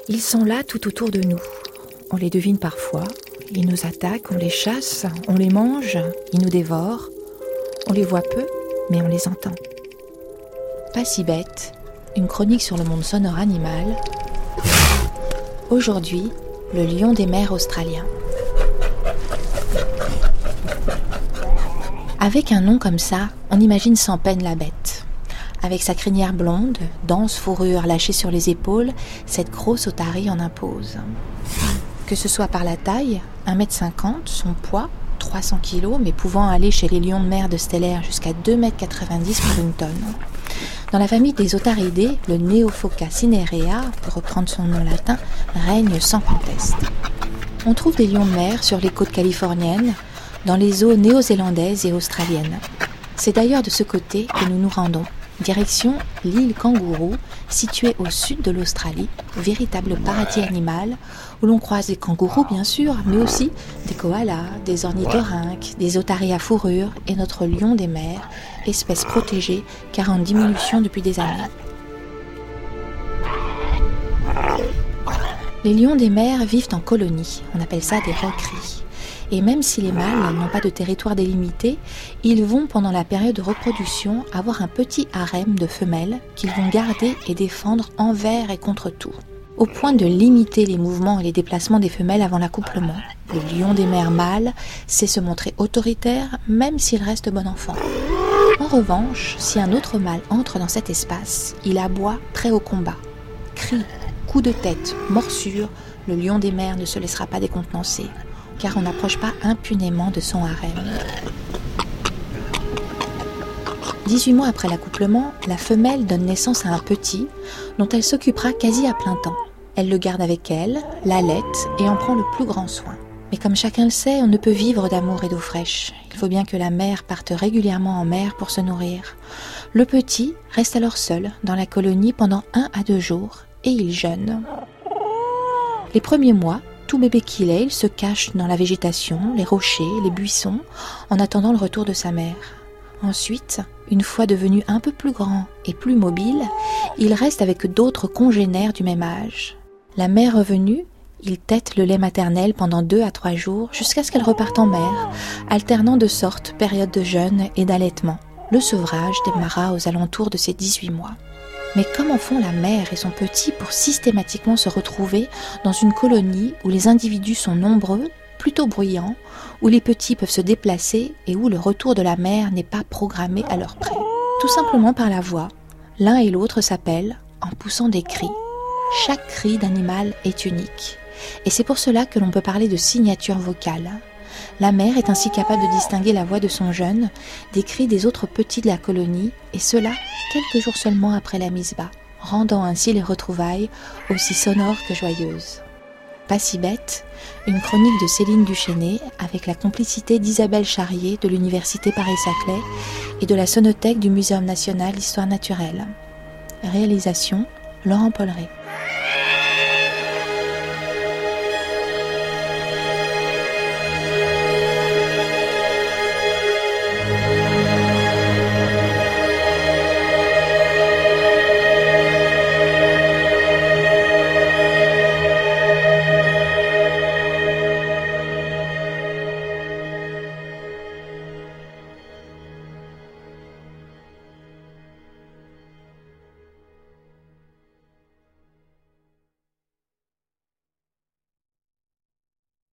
Ils sont là tout autour de nous. On les devine parfois. Ils nous attaquent, on les chasse, on les mange, ils nous dévorent. On les voit peu, mais on les entend. Pas si bête, une chronique sur le monde sonore animal. Aujourd'hui, le lion des mers australien. Avec un nom comme ça, on imagine sans peine la bête. Avec sa crinière blonde, dense fourrure lâchée sur les épaules, cette grosse otarie en impose. Que ce soit par la taille, 1,50 m, son poids, 300 kg, mais pouvant aller chez les lions de mer de Stellaire jusqu'à 2,90 m pour une tonne. Dans la famille des otaridés, le Neophoca cinerea, pour reprendre son nom latin, règne sans conteste. On trouve des lions de mer sur les côtes californiennes, dans les eaux néo-zélandaises et australiennes. C'est d'ailleurs de ce côté que nous nous rendons. Direction l'île Kangourou, située au sud de l'Australie, véritable paradis animal, où l'on croise des kangourous bien sûr, mais aussi des koalas, des ornithorynques, des otaries à fourrure et notre lion des mers, espèce protégée car en diminution depuis des années. Les lions des mers vivent en colonie, on appelle ça des recries. Et même si les mâles n'ont pas de territoire délimité, ils vont pendant la période de reproduction avoir un petit harem de femelles qu'ils vont garder et défendre envers et contre tout, au point de limiter les mouvements et les déplacements des femelles avant l'accouplement. Le lion des mers mâle sait se montrer autoritaire même s'il reste bon enfant. En revanche, si un autre mâle entre dans cet espace, il aboie prêt au combat. Cris, coups de tête, morsures, le lion des mers ne se laissera pas décontenancer, car on n'approche pas impunément de son harem. 18 mois après l'accouplement, la femelle donne naissance à un petit dont elle s'occupera quasi à plein temps. Elle le garde avec elle, l'allaite et en prend le plus grand soin. Mais comme chacun le sait, on ne peut vivre d'amour et d'eau fraîche. Il faut bien que la mère parte régulièrement en mer pour se nourrir. Le petit reste alors seul dans la colonie pendant 1 à 2 jours et il jeûne. Les premiers mois, tout bébé qu'il est, il se cache dans la végétation, les rochers, les buissons, en attendant le retour de sa mère. Ensuite, une fois devenu un peu plus grand et plus mobile, il reste avec d'autres congénères du même âge. La mère revenue, il tète le lait maternel pendant 2 à 3 jours jusqu'à ce qu'elle reparte en mer, alternant de sorte période de jeûne et d'allaitement. Le sevrage démarra aux alentours de ses 18 mois. Mais comment font la mère et son petit pour systématiquement se retrouver dans une colonie où les individus sont nombreux, plutôt bruyants, où les petits peuvent se déplacer et où le retour de la mère n'est pas programmé à leur près? Tout simplement par la voix. L'un et l'autre s'appellent en poussant des cris. Chaque cri d'animal est unique. Et c'est pour cela que l'on peut parler de signature vocale. La mère est ainsi capable de distinguer la voix de son jeune des cris des autres petits de la colonie, et cela quelques jours seulement après la mise bas, rendant ainsi les retrouvailles aussi sonores que joyeuses. Pas si bête, une chronique de Céline Duchesnay avec la complicité d'Isabelle Charrier de l'Université Paris-Saclay et de la Sonothèque du Muséum national d'histoire naturelle. Réalisation, Laurent Polleret.